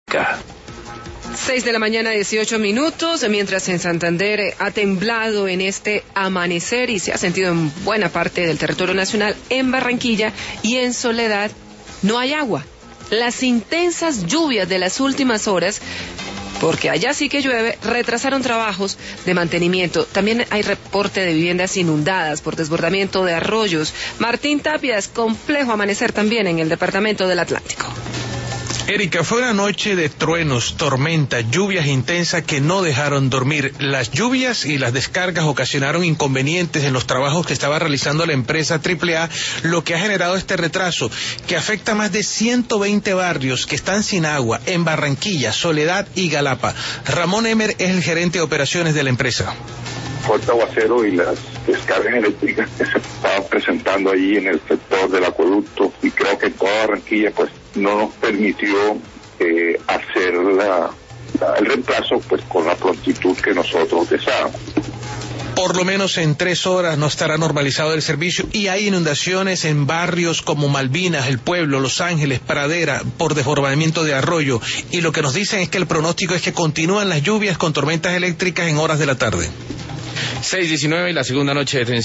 6 de la mañana, 18 minutos, mientras en Santander ha temblado en este amanecer y se ha sentido en buena parte del territorio nacional, en Barranquilla y en Soledad no hay agua. Las intensas lluvias de las últimas horas, porque allá sí que llueve, retrasaron trabajos de mantenimiento. También hay reporte de viviendas inundadas por desbordamiento de arroyos. Martín Tapias, complejo amanecer también en el departamento del Atlántico. Erika, fue una noche de truenos, tormenta, lluvias intensas que no dejaron dormir. Las lluvias y las descargas ocasionaron inconvenientes en los trabajos que estaba realizando la empresa AAA, lo que ha generado este retraso, que afecta a más de 120 barrios que están sin agua en Barranquilla, Soledad y Galapa. Ramón Emer es el gerente de operaciones de la empresa. Fuerte aguacero y las descargas eléctricas que se estaban presentando allí en el sector del acueducto, y creo que en toda Barranquilla pues no nos permitió hacer el reemplazo pues con la prontitud que nosotros deseábamos. Por lo menos en 3 horas no estará normalizado el servicio y hay inundaciones en barrios como Malvinas, El Pueblo, Los Ángeles, Pradera, por desbordamiento de arroyo. Y lo que nos dicen es que el pronóstico es que continúan las lluvias con tormentas eléctricas en horas de la tarde. 6:19 y la segunda noche de tensión.